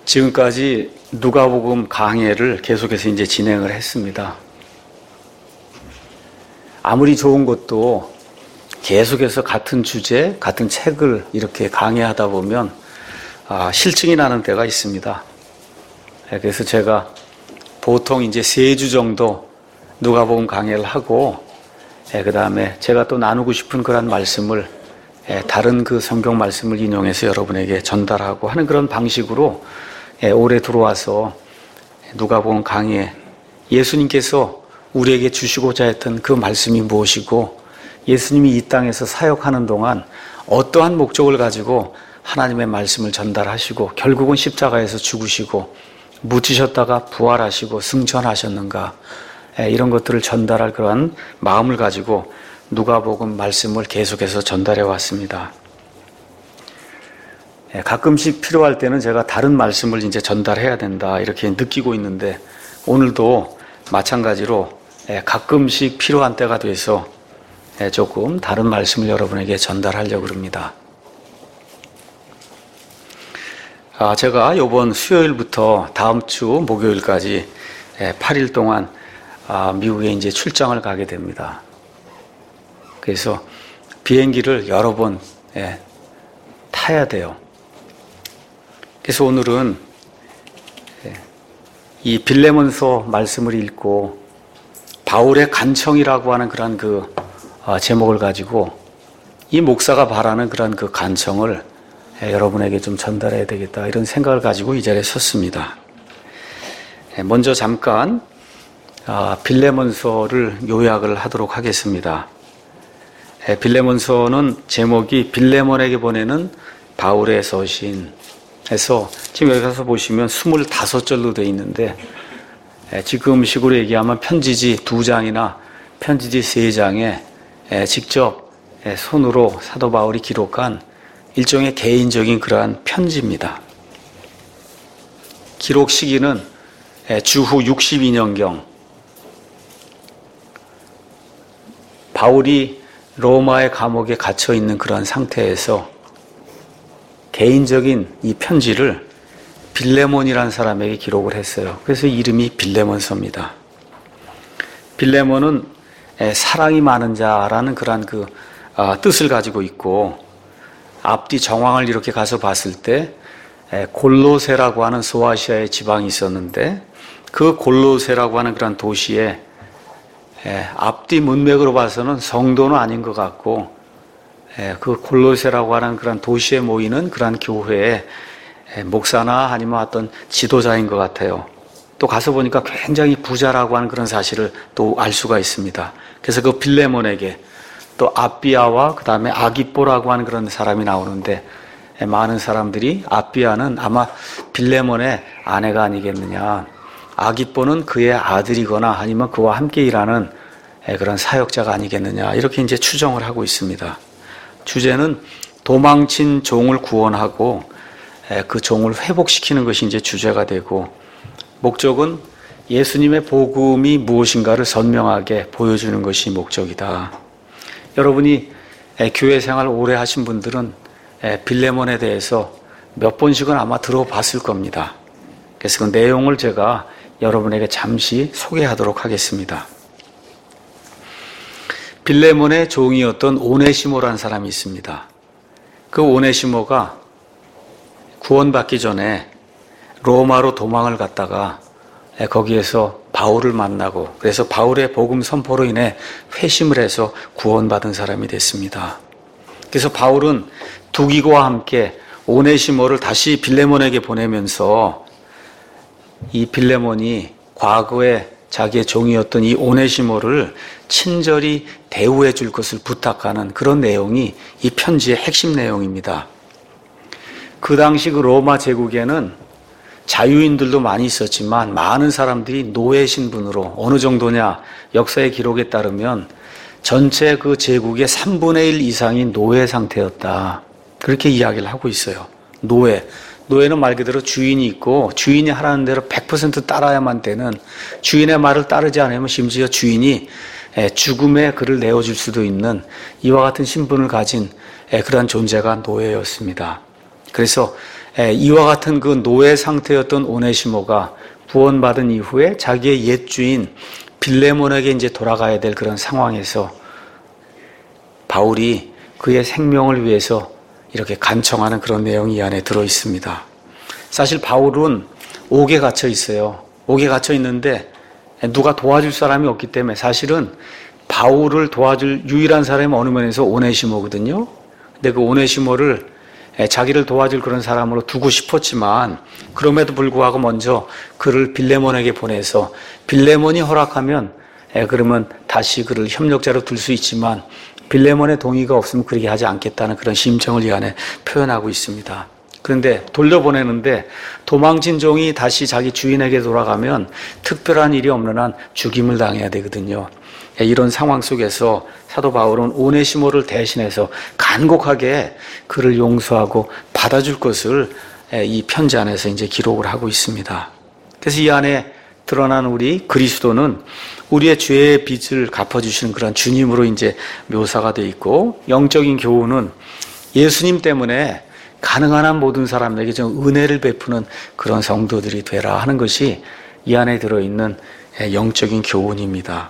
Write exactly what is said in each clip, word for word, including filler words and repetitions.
지금까지 누가복음 강해를 계속해서 이제 진행을 했습니다. 아무리 좋은 것도 계속해서 같은 주제, 같은 책을 이렇게 강해하다 보면 아, 실증이 나는 때가 있습니다. 그래서 제가 보통 이제 세 주 정도 누가복음 강해를 하고, 그 다음에 제가 또 나누고 싶은 그런 말씀을 다른 그 성경 말씀을 인용해서 여러분에게 전달하고 하는 그런 방식으로 올해 들어와서 누가복음 강의에 예수님께서 우리에게 주시고자 했던 그 말씀이 무엇이고, 예수님이 이 땅에서 사역하는 동안 어떠한 목적을 가지고 하나님의 말씀을 전달하시고 결국은 십자가에서 죽으시고 묻히셨다가 부활하시고 승천하셨는가, 이런 것들을 전달할 그러한 마음을 가지고 누가복음 말씀을 계속해서 전달해 왔습니다. 가끔씩 필요할 때는 제가 다른 말씀을 이제 전달해야 된다 이렇게 느끼고 있는데, 오늘도 마찬가지로 가끔씩 필요한 때가 돼서 조금 다른 말씀을 여러분에게 전달하려고 합니다. 제가 이번 수요일부터 다음 주 목요일까지 팔 일 동안 미국에 이제 출장을 가게 됩니다. 그래서 비행기를 여러 번 타야 돼요. 그래서 오늘은 이 빌레몬서 말씀을 읽고 바울의 간청이라고 하는 그런 그 제목을 가지고 이 목사가 바라는 그런 그 간청을 여러분에게 좀 전달해야 되겠다, 이런 생각을 가지고 이 자리에 섰습니다. 먼저 잠깐 빌레몬서를 요약을 하도록 하겠습니다. 빌레몬서는 제목이 빌레몬에게 보내는 바울의 서신 해서 지금 여기 가서 보시면 스물다섯 절로 되어 있는데, 지금 식으로 얘기하면 편지지 두 장이나 편지지 세 장에 직접 손으로 사도 바울이 기록한 일종의 개인적인 그러한 편지입니다. 기록 시기는 주후 육십이 년경, 바울이 로마의 감옥에 갇혀 있는 그런 상태에서 개인적인 이 편지를 빌레몬이라는 사람에게 기록을 했어요. 그래서 이름이 빌레몬서입니다. 빌레몬은 사랑이 많은 자라는 그런 그 뜻을 가지고 있고, 앞뒤 정황을 이렇게 가서 봤을 때 골로세라고 하는 소아시아의 지방이 있었는데, 그 골로세라고 하는 그런 도시에 앞뒤 문맥으로 봐서는 성도는 아닌 것 같고, 그 골로세라고 하는 그런 도시에 모이는 그런 교회에 목사나 아니면 어떤 지도자인 것 같아요. 또 가서 보니까 굉장히 부자라고 하는 그런 사실을 또 알 수가 있습니다. 그래서 그 빌레몬에게 또 아비아와 그 다음에 아기뽀라고 하는 그런 사람이 나오는데, 많은 사람들이 아비아는 아마 빌레몬의 아내가 아니겠느냐, 아기뽀는 그의 아들이거나 아니면 그와 함께 일하는 그런 사역자가 아니겠느냐, 이렇게 이제 추정을 하고 있습니다. 주제는 도망친 종을 구원하고 그 종을 회복시키는 것이 이제 주제가 되고, 목적은 예수님의 복음이 무엇인가를 선명하게 보여주는 것이 목적이다. 여러분이 교회 생활 오래 하신 분들은 빌레몬에 대해서 몇 번씩은 아마 들어봤을 겁니다. 그래서 그 내용을 제가 여러분에게 잠시 소개하도록 하겠습니다. 빌레몬의 종이었던 오네시모라는 사람이 있습니다. 그 오네시모가 구원받기 전에 로마로 도망을 갔다가 거기에서 바울을 만나고, 그래서 바울의 복음 선포로 인해 회심을 해서 구원받은 사람이 됐습니다. 그래서 바울은 두기고와 함께 오네시모를 다시 빌레몬에게 보내면서 이 빌레몬이 과거에 자기의 종이었던 이 오네시모를 친절히 대우해 줄 것을 부탁하는 그런 내용이 이 편지의 핵심 내용입니다. 그 당시 그 로마 제국에는 자유인들도 많이 있었지만 많은 사람들이 노예 신분으로, 어느 정도냐, 역사의 기록에 따르면 전체 그 제국의 삼분의 일 이상이 노예 상태였다, 그렇게 이야기를 하고 있어요. 노예. 노예는 말 그대로 주인이 있고, 주인이 하라는 대로 백 퍼센트 따라야만 되는, 주인의 말을 따르지 않으면 심지어 주인이 죽음의 글을 내어줄 수도 있는 이와 같은 신분을 가진 그러한 존재가 노예였습니다. 그래서 이와 같은 그 노예 상태였던 오네시모가 구원받은 이후에 자기의 옛 주인 빌레몬에게 이제 돌아가야 될 그런 상황에서 바울이 그의 생명을 위해서 이렇게 간청하는 그런 내용이 이 안에 들어 있습니다. 사실 바울은 옥에 갇혀 있어요. 옥에 갇혀 있는데 누가 도와줄 사람이 없기 때문에 사실은 바울을 도와줄 유일한 사람이 어느 면에서 오네시모거든요. 근데 그 오네시모를 자기를 도와줄 그런 사람으로 두고 싶었지만 그럼에도 불구하고 먼저 그를 빌레몬에게 보내서 빌레몬이 허락하면 그러면 다시 그를 협력자로 둘 수 있지만 빌레몬의 동의가 없으면 그렇게 하지 않겠다는 그런 심정을 이 안에 표현하고 있습니다. 그런데 돌려보내는데 도망친 종이 다시 자기 주인에게 돌아가면 특별한 일이 없는 한 죽임을 당해야 되거든요. 이런 상황 속에서 사도 바울은 오네시모를 대신해서 간곡하게 그를 용서하고 받아줄 것을 이 편지 안에서 이제 기록을 하고 있습니다. 그래서 이 안에 드러난 우리 그리스도는 우리의 죄의 빚을 갚아주시는 그런 주님으로 이제 묘사가 되어 있고, 영적인 교훈은 예수님 때문에 가능한 한 모든 사람에게 좀 은혜를 베푸는 그런 성도들이 되라 하는 것이 이 안에 들어있는 영적인 교훈입니다.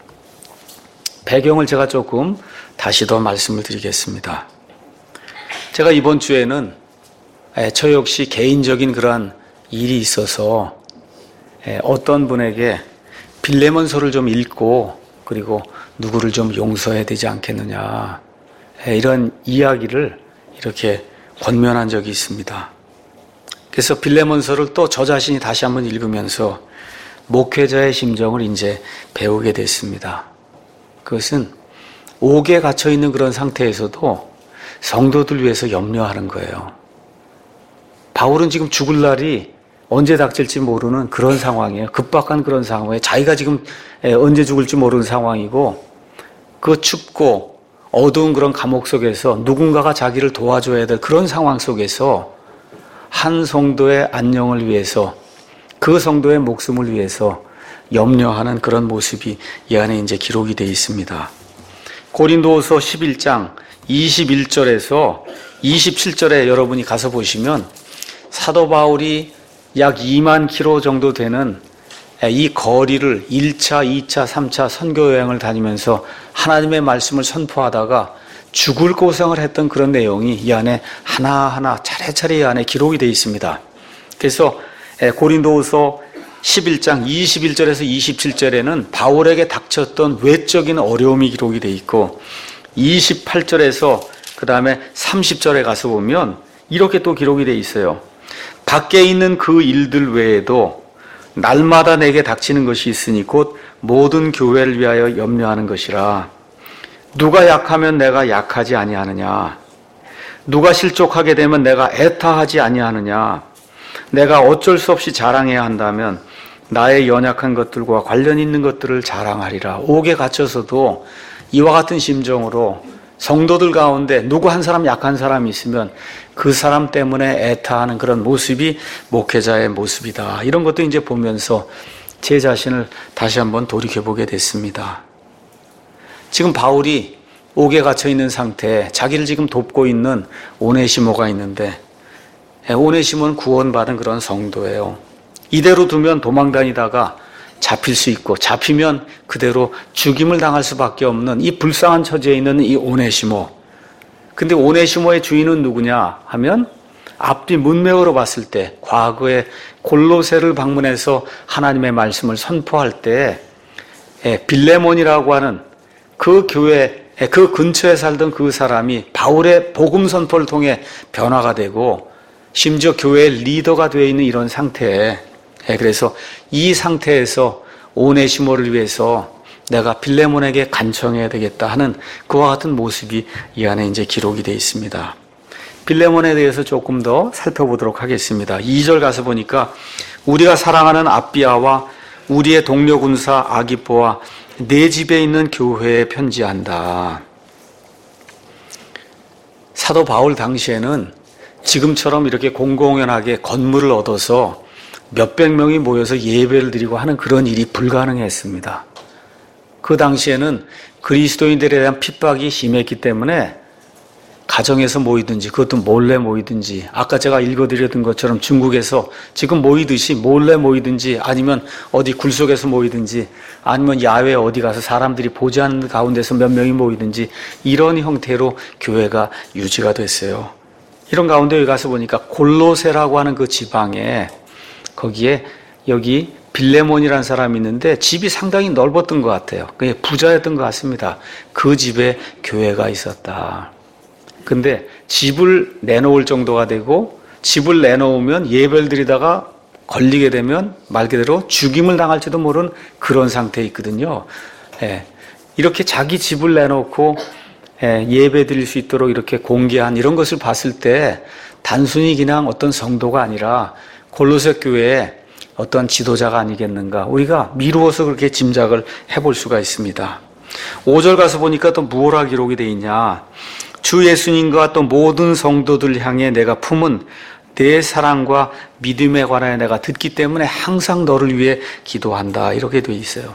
배경을 제가 조금 다시 더 말씀을 드리겠습니다. 제가 이번 주에는 저 역시 개인적인 그런 일이 있어서 어떤 분에게 빌레몬서를 좀 읽고 그리고 누구를 좀 용서해야 되지 않겠느냐, 이런 이야기를 이렇게 권면한 적이 있습니다. 그래서 빌레몬서를 또 저 자신이 다시 한번 읽으면서 목회자의 심정을 이제 배우게 됐습니다. 그것은 옥에 갇혀 있는 그런 상태에서도 성도들 위해서 염려하는 거예요. 바울은 지금 죽을 날이 언제 닥칠지 모르는 그런 상황이에요. 급박한 그런 상황에 자기가 지금 언제 죽을지 모르는 상황이고, 그 춥고 어두운 그런 감옥 속에서 누군가가 자기를 도와줘야 될 그런 상황 속에서 한 성도의 안녕을 위해서, 그 성도의 목숨을 위해서 염려하는 그런 모습이 이 안에 이제 기록이 되어 있습니다. 고린도후서 십일 장 이십일 절에서 이십칠 절에 여러분이 가서 보시면 사도 바울이 약 이만 킬로미터 정도 되는 이 거리를 일 차, 이 차, 삼 차 선교 여행을 다니면서 하나님의 말씀을 선포하다가 죽을 고생을 했던 그런 내용이 이 안에 하나하나 차례차례 이 안에 기록이 되어 있습니다. 그래서 고린도후서 십일 장 이십일 절에서 이십칠 절에는 바울에게 닥쳤던 외적인 어려움이 기록이 되어 있고, 이십팔 절에서 그 다음에 삼십 절에 가서 보면 이렇게 또 기록이 되어 있어요. 밖에 있는 그 일들 외에도 날마다 내게 닥치는 것이 있으니 곧 모든 교회를 위하여 염려하는 것이라. 누가 약하면 내가 약하지 아니하느냐, 누가 실족하게 되면 내가 애타하지 아니하느냐, 내가 어쩔 수 없이 자랑해야 한다면 나의 연약한 것들과 관련 있는 것들을 자랑하리라. 옥에 갇혀서도 이와 같은 심정으로 성도들 가운데 누구 한 사람 약한 사람이 있으면 그 사람 때문에 애타하는 그런 모습이 목회자의 모습이다. 이런 것도 이제 보면서 제 자신을 다시 한번 돌이켜보게 됐습니다. 지금 바울이 옥에 갇혀 있는 상태에 자기를 지금 돕고 있는 오네시모가 있는데, 오네시모는 구원받은 그런 성도예요. 이대로 두면 도망다니다가 잡힐 수 있고, 잡히면 그대로 죽임을 당할 수밖에 없는 이 불쌍한 처지에 있는 이 오네시모. 근데 오네시모의 주인은 누구냐 하면, 앞뒤 문맥으로 봤을 때 과거에 골로새를 방문해서 하나님의 말씀을 선포할 때 빌레몬이라고 하는 그 교회, 그 근처에 살던 그 사람이 바울의 복음 선포를 통해 변화가 되고 심지어 교회의 리더가 되어 있는 이런 상태에, 그래서 이 상태에서 오네시모를 위해서 내가 빌레몬에게 간청해야 되겠다 하는 그와 같은 모습이 이 안에 이제 기록이 되어 있습니다. 빌레몬에 대해서 조금 더 살펴보도록 하겠습니다. 이 절 가서 보니까 우리가 사랑하는 아비아와 우리의 동료 군사 아기뽀와 내 집에 있는 교회에 편지한다. 사도 바울 당시에는 지금처럼 이렇게 공공연하게 건물을 얻어서 몇백 명이 모여서 예배를 드리고 하는 그런 일이 불가능했습니다. 그 당시에는 그리스도인들에 대한 핍박이 심했기 때문에 가정에서 모이든지 그것도 몰래 모이든지 아까 제가 읽어드렸던 것처럼 중국에서 지금 모이듯이 몰래 모이든지 아니면 어디 굴속에서 모이든지 아니면 야외 어디 가서 사람들이 보지 않는 가운데서 몇 명이 모이든지 이런 형태로 교회가 유지가 됐어요. 이런 가운데 여기 가서 보니까 골로새라고 하는 그 지방에 거기에 여기 빌레몬이라는 사람이 있는데 집이 상당히 넓었던 것 같아요. 그게 부자였던 것 같습니다. 그 집에 교회가 있었다. 근데 집을 내놓을 정도가 되고 집을 내놓으면 예배를 드리다가 걸리게 되면 말 그대로 죽임을 당할지도 모르는 그런 상태에 있거든요. 예. 이렇게 자기 집을 내놓고 예, 예배 드릴 수 있도록 이렇게 공개한 이런 것을 봤을 때 단순히 그냥 어떤 성도가 아니라 골로새 교회에 어떤 지도자가 아니겠는가 우리가 미루어서 그렇게 짐작을 해볼 수가 있습니다. 오 절 가서 보니까 또 무엇라 기록이 되어 있냐. 주 예수님과 또 모든 성도들 향해 내가 품은 내 사랑과 믿음에 관하여 내가 듣기 때문에 항상 너를 위해 기도한다. 이렇게 되어 있어요.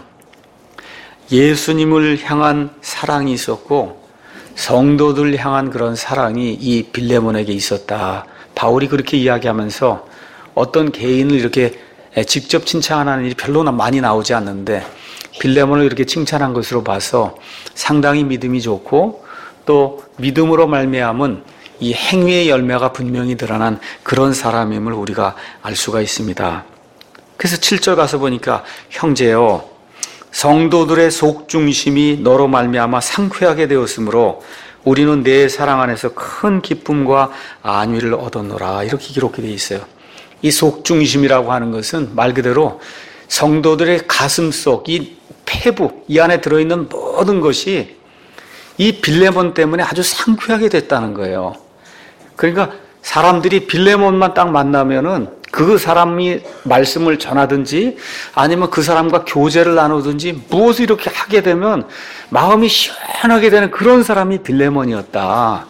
예수님을 향한 사랑이 있었고 성도들 향한 그런 사랑이 이 빌레몬에게 있었다. 바울이 그렇게 이야기하면서 어떤 개인을 이렇게 직접 칭찬하는 일이 별로 많이 나오지 않는데 빌레몬을 이렇게 칭찬한 것으로 봐서 상당히 믿음이 좋고 또 믿음으로 말미암은 이 행위의 열매가 분명히 드러난 그런 사람임을 우리가 알 수가 있습니다. 그래서 칠 절 가서 보니까 형제여 성도들의 속중심이 너로 말미암아 상쾌하게 되었으므로 우리는 내 사랑 안에서 큰 기쁨과 안위를 얻었노라. 이렇게 기록되어 있어요. 이 속중심이라고 하는 것은 말 그대로 성도들의 가슴속, 이 폐부, 이 안에 들어있는 모든 것이 이 빌레몬 때문에 아주 상쾌하게 됐다는 거예요. 그러니까 사람들이 빌레몬만 딱 만나면은 그 사람이 말씀을 전하든지 아니면 그 사람과 교제를 나누든지 무엇을 이렇게 하게 되면 마음이 시원하게 되는 그런 사람이 빌레몬이었다.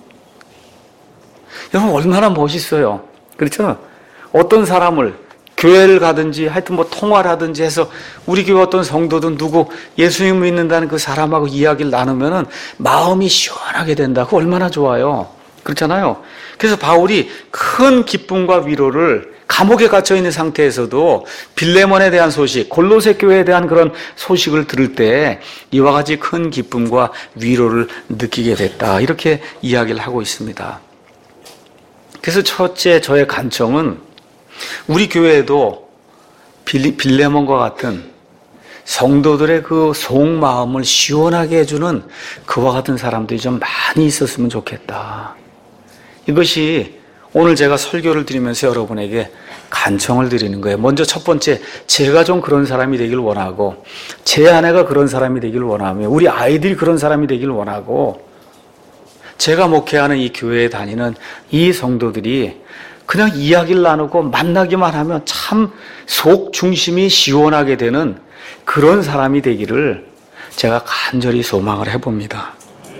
여러분 얼마나 멋있어요. 그렇죠? 어떤 사람을 교회를 가든지 하여튼 뭐 통화를 하든지 해서 우리 교회 어떤 성도든 누구 예수님을 믿는다는 그 사람하고 이야기를 나누면은 마음이 시원하게 된다. 그거 얼마나 좋아요. 그렇잖아요. 그래서 바울이 큰 기쁨과 위로를 감옥에 갇혀 있는 상태에서도 빌레몬에 대한 소식, 골로새 교회에 대한 그런 소식을 들을 때 이와 같이 큰 기쁨과 위로를 느끼게 됐다. 이렇게 이야기를 하고 있습니다. 그래서 첫째 저의 간청은 우리 교회에도 빌레몬과 같은 성도들의 그 속마음을 시원하게 해주는 그와 같은 사람들이 좀 많이 있었으면 좋겠다. 이것이 오늘 제가 설교를 드리면서 여러분에게 간청을 드리는 거예요. 먼저 첫 번째, 제가 좀 그런 사람이 되길 원하고 제 아내가 그런 사람이 되길 원하며 우리 아이들이 그런 사람이 되길 원하고 제가 목회하는 이 교회에 다니는 이 성도들이 그냥 이야기를 나누고 만나기만 하면 참 속 중심이 시원하게 되는 그런 사람이 되기를 제가 간절히 소망을 해봅니다.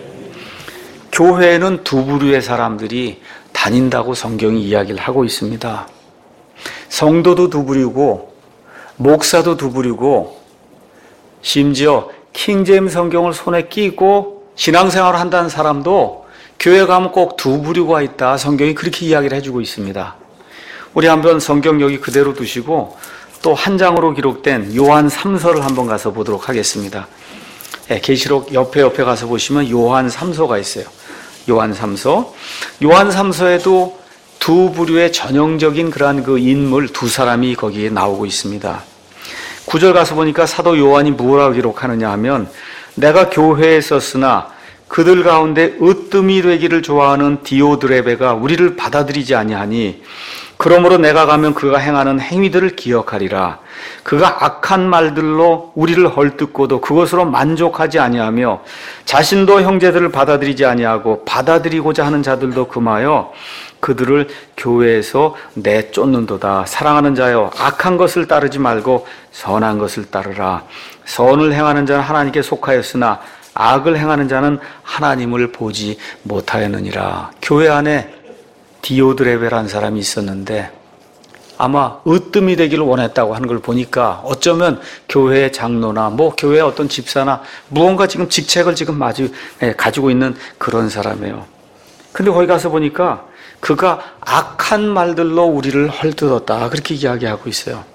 교회에는 두 부류의 사람들이 다닌다고 성경이 이야기를 하고 있습니다. 성도도 두 부류고 목사도 두 부류고 심지어 킹제임스 성경을 손에 끼고 신앙생활을 한다는 사람도 교회 가면 꼭 두 부류가 있다. 성경이 그렇게 이야기를 해주고 있습니다. 우리 한번 성경 여기 그대로 두시고 또 한 장으로 기록된 요한 삼 서를 한번 가서 보도록 하겠습니다. 네, 계시록 옆에 옆에 가서 보시면 요한 삼 서가 있어요. 요한 삼 서. 요한 삼 서에도 두 부류의 전형적인 그러한 그 인물 두 사람이 거기에 나오고 있습니다. 구 절 가서 보니까 사도 요한이 뭐라고 기록하느냐 하면 내가 교회에 있었으나 그들 가운데 으뜸이 되기를 좋아하는 디오드레베가 우리를 받아들이지 아니하니 그러므로 내가 가면 그가 행하는 행위들을 기억하리라. 그가 악한 말들로 우리를 헐뜯고도 그것으로 만족하지 아니하며 자신도 형제들을 받아들이지 아니하고 받아들이고자 하는 자들도 금하여 그들을 교회에서 내쫓는도다. 사랑하는 자여 악한 것을 따르지 말고 선한 것을 따르라. 선을 행하는 자는 하나님께 속하였으나 악을 행하는 자는 하나님을 보지 못하였느니라. 교회 안에 디오드레베라는 사람이 있었는데 아마 으뜸이 되기를 원했다고 하는 걸 보니까 어쩌면 교회의 장로나 뭐 교회의 어떤 집사나 무언가 지금 직책을 지금 마주, 예, 가지고 있는 그런 사람이에요. 근데 거기 가서 보니까 그가 악한 말들로 우리를 헐뜯었다. 그렇게 이야기하고 있어요.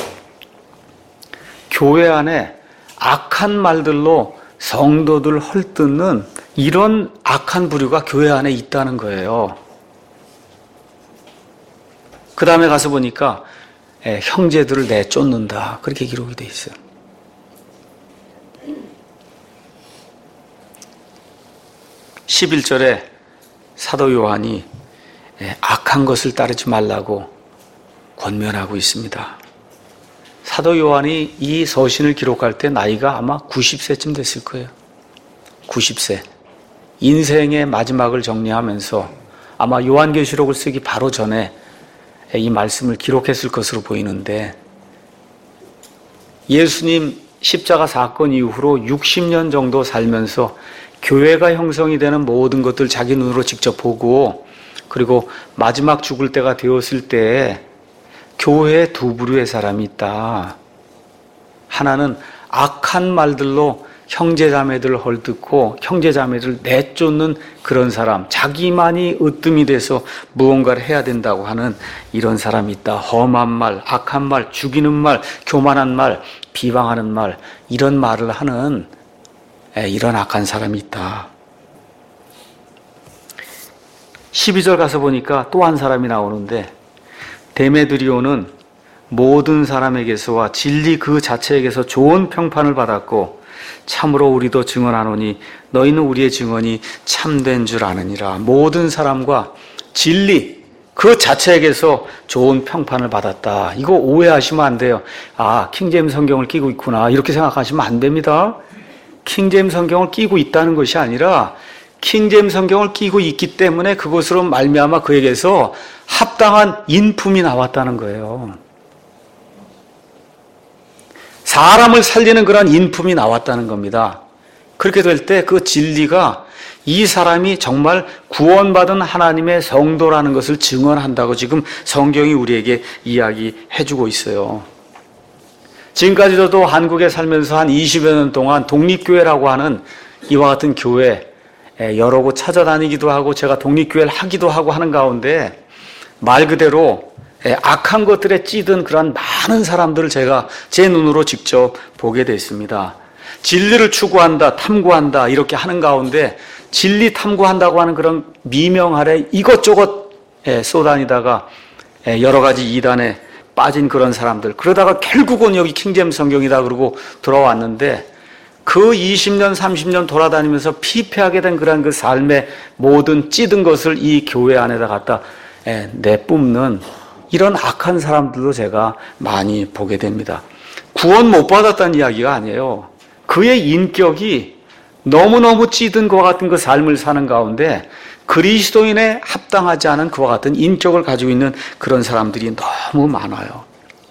교회 안에 악한 말들로 성도들 헐뜯는 이런 악한 부류가 교회 안에 있다는 거예요. 그 다음에 가서 보니까 예, 형제들을 내쫓는다. 그렇게 기록이 되어 있어요. 십일 절에 사도 요한이 예, 악한 것을 따르지 말라고 권면하고 있습니다. 사도 요한이 이 서신을 기록할 때 나이가 아마 구십 세쯤 됐을 거예요. 구십 세. 인생의 마지막을 정리하면서 아마 요한계시록을 쓰기 바로 전에 이 말씀을 기록했을 것으로 보이는데, 예수님 십자가 사건 이후로 육십 년 정도 살면서 교회가 형성이 되는 모든 것들 자기 눈으로 직접 보고, 그리고 마지막 죽을 때가 되었을 때에 교회에 두 부류의 사람이 있다. 하나는 악한 말들로 형제자매들을 헐뜯고 형제자매들을 내쫓는 그런 사람, 자기만이 으뜸이 돼서 무언가를 해야 된다고 하는 이런 사람이 있다. 험한 말, 악한 말, 죽이는 말, 교만한 말, 비방하는 말, 이런 말을 하는 이런 악한 사람이 있다. 십이 절 가서 보니까 또 한 사람이 나오는데, 데메드리오는 모든 사람에게서와 진리 그 자체에게서 좋은 평판을 받았고 참으로 우리도 증언하노니 너희는 우리의 증언이 참된 줄 아느니라. 모든 사람과 진리 그 자체에게서 좋은 평판을 받았다. 이거 오해하시면 안 돼요. 아, 킹제임스 성경을 끼고 있구나, 이렇게 생각하시면 안 됩니다. 킹제임스 성경을 끼고 있다는 것이 아니라 킹제임스 성경을 끼고 있기 때문에 그것으로 말미암아 그에게서 합당한 인품이 나왔다는 거예요. 사람을 살리는 그런 인품이 나왔다는 겁니다. 그렇게 될 때 그 진리가 이 사람이 정말 구원받은 하나님의 성도라는 것을 증언한다고 지금 성경이 우리에게 이야기해주고 있어요. 지금까지 저도 한국에 살면서 한 이십여 년 동안 독립교회라고 하는 이와 같은 교회 여러 곳 찾아다니기도 하고 제가 독립교회를 하기도 하고 하는 가운데 말 그대로 악한 것들에 찌든 그런 많은 사람들을 제가 제 눈으로 직접 보게 됐습니다. 진리를 추구한다, 탐구한다 이렇게 하는 가운데 진리 탐구한다고 하는 그런 미명 아래 이것저것 쏘다니다가 여러 가지 이단에 빠진 그런 사람들, 그러다가 결국은 여기 킹제임스 성경이다 그러고 돌아왔는데, 그 이십 년, 삼십 년 돌아다니면서 피폐하게 된 그런 그 삶의 모든 찌든 것을 이 교회 안에다 갖다 내뿜는 이런 악한 사람들도 제가 많이 보게 됩니다. 구원 못 받았다는 이야기가 아니에요. 그의 인격이 너무너무 찌든 그와 같은 그 삶을 사는 가운데 그리스도인에 합당하지 않은 그와 같은 인격을 가지고 있는 그런 사람들이 너무 많아요.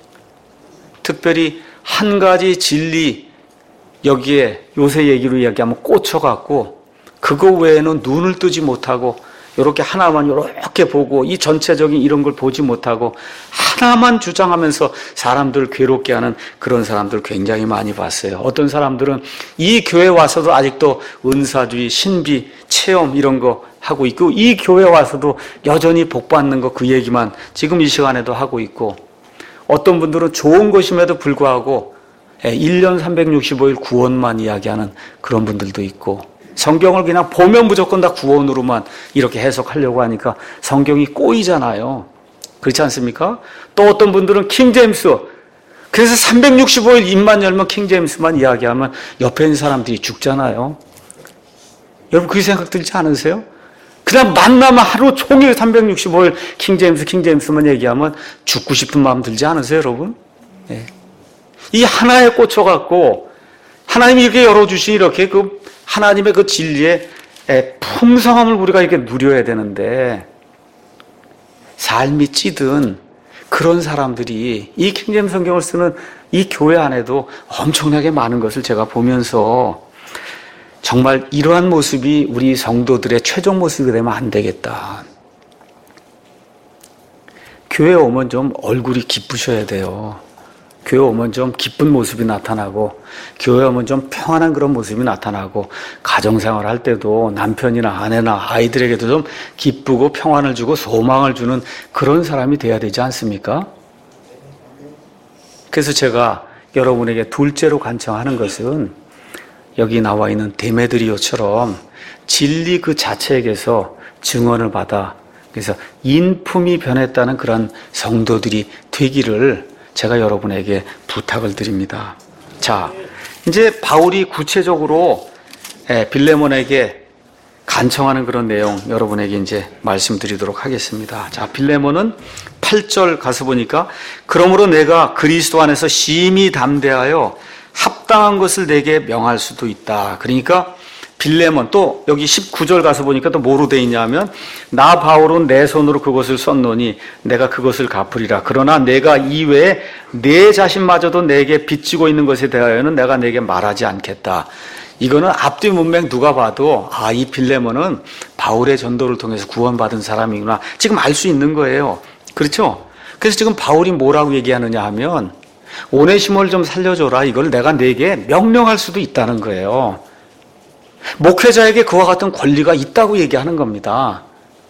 특별히 한 가지 진리, 여기에 요새 얘기로 이야기하면 꽂혀갖고 그거 외에는 눈을 뜨지 못하고 이렇게 하나만 이렇게 보고 이 전체적인 이런 걸 보지 못하고 하나만 주장하면서 사람들을 괴롭게 하는 그런 사람들 굉장히 많이 봤어요. 어떤 사람들은 이 교회 와서도 아직도 은사주의, 신비, 체험 이런 거 하고 있고, 이 교회 와서도 여전히 복 받는 거 그 얘기만 지금 이 시간에도 하고 있고, 어떤 분들은 좋은 것임에도 불구하고 일 년 삼백육십오 일 구원만 이야기하는 그런 분들도 있고, 성경을 그냥 보면 무조건 다 구원으로만 이렇게 해석하려고 하니까 성경이 꼬이잖아요. 그렇지 않습니까? 또 어떤 분들은 킹제임스, 그래서 삼백육십오 일 입만 열면 킹제임스만 이야기하면 옆에 있는 사람들이 죽잖아요. 여러분 그 생각 들지 않으세요? 그냥 만나면 하루 종일 삼백육십오 일 킹제임스 킹제임스만 얘기하면 죽고 싶은 마음 들지 않으세요, 여러분? 네. 이 하나에 꽂혀갖고 하나님이 이렇게 열어주신 이렇게 그 하나님의 그 진리의 풍성함을 우리가 이렇게 누려야 되는데, 삶이 찌든 그런 사람들이 이 킹제임스 성경을 쓰는 이 교회 안에도 엄청나게 많은 것을 제가 보면서 정말 이러한 모습이 우리 성도들의 최종 모습이 되면 안 되겠다. 교회에 오면 좀 얼굴이 기쁘셔야 돼요. 교회 오면 좀 기쁜 모습이 나타나고, 교회 오면 좀 평안한 그런 모습이 나타나고, 가정생활 할 때도 남편이나 아내나 아이들에게도 좀 기쁘고 평안을 주고 소망을 주는 그런 사람이 돼야 되지 않습니까? 그래서 제가 여러분에게 둘째로 간청하는 것은 여기 나와 있는 데메드리오처럼 진리 그 자체에게서 증언을 받아, 그래서 인품이 변했다는 그런 성도들이 되기를 제가 여러분에게 부탁을 드립니다. 자, 이제 바울이 구체적으로 빌레몬에게 간청하는 그런 내용 여러분에게 이제 말씀드리도록 하겠습니다. 자, 빌레몬은 팔 절 가서 보니까 그러므로 내가 그리스도 안에서 심히 담대하여 합당한 것을 내게 명할 수도 있다. 그러니까 빌레몬, 또 여기 십구 절 가서 보니까 또 뭐로 돼 있냐면 나 바울은 내 손으로 그것을 썼노니 내가 그것을 갚으리라. 그러나 내가 이외에 내 자신마저도 내게 빚지고 있는 것에 대하여는 내가 내게 말하지 않겠다. 이거는 앞뒤 문맥 누가 봐도 아, 이 빌레몬은 바울의 전도를 통해서 구원받은 사람이구나 지금 알 수 있는 거예요. 그렇죠? 그래서 지금 바울이 뭐라고 얘기하느냐 하면 오네시모를 좀 살려줘라. 이걸 내가 내게 명령할 수도 있다는 거예요. 목회자에게 그와 같은 권리가 있다고 얘기하는 겁니다.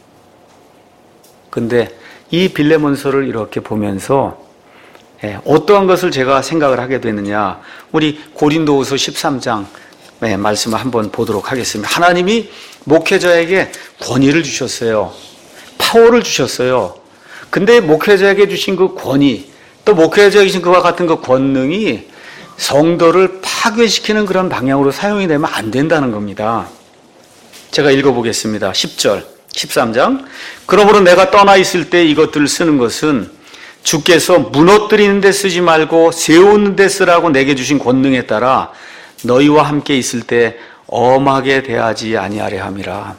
근데 이 빌레몬서를 이렇게 보면서 어떠한 것을 제가 생각을 하게 되느냐, 우리 고린도후서 십삼 장 말씀을 한번 보도록 하겠습니다. 하나님이 목회자에게 권위를 주셨어요. 파워를 주셨어요. 근데 목회자에게 주신 그 권위, 또 목회자에게 주신 그와 같은 그 권능이 성도를 파괴시키는 그런 방향으로 사용이 되면 안 된다는 겁니다. 제가 읽어보겠습니다. 십 절, 십삼 장. 그러므로 내가 떠나 있을 때 이것들을 쓰는 것은 주께서 무너뜨리는 데 쓰지 말고 세우는 데 쓰라고 내게 주신 권능에 따라 너희와 함께 있을 때 엄하게 대하지 아니하려 함이라.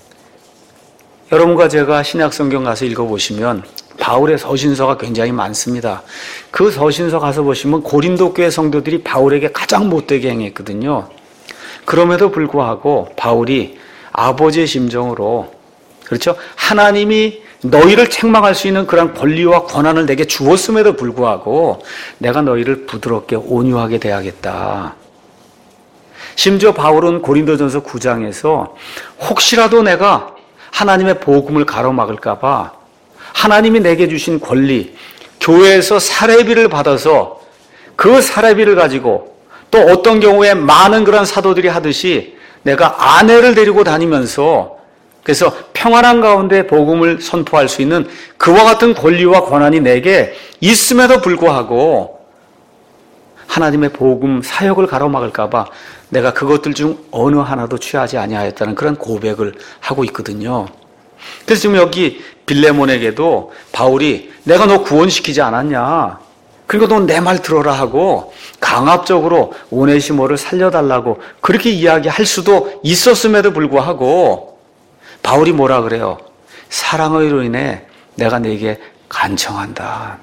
여러분과 제가 신약성경 가서 읽어보시면 바울의 서신서가 굉장히 많습니다. 그 서신서 가서 보시면 고린도 교회 성도들이 바울에게 가장 못되게 행했거든요. 그럼에도 불구하고 바울이 아버지의 심정으로, 그렇죠? 하나님이 너희를 책망할 수 있는 그런 권리와 권한을 내게 주었음에도 불구하고 내가 너희를 부드럽게 온유하게 대하겠다. 심지어 바울은 고린도전서 구 장에서 혹시라도 내가 하나님의 복음을 가로막을까 봐 하나님이 내게 주신 권리, 교회에서 사례비를 받아서 그 사례비를 가지고 또 어떤 경우에 많은 그런 사도들이 하듯이 내가 아내를 데리고 다니면서 그래서 평안한 가운데 복음을 선포할 수 있는 그와 같은 권리와 권한이 내게 있음에도 불구하고 하나님의 복음 사역을 가로막을까 봐 내가 그것들 중 어느 하나도 취하지 아니하였다는 그런 고백을 하고 있거든요. 그래서 지금 여기 빌레몬에게도 바울이 내가 너 구원시키지 않았냐, 그리고 너 내 말 들어라 하고 강압적으로 오네시모를 살려달라고 그렇게 이야기할 수도 있었음에도 불구하고 바울이 뭐라 그래요? 사랑으로 인해 내가 네게 간청한다.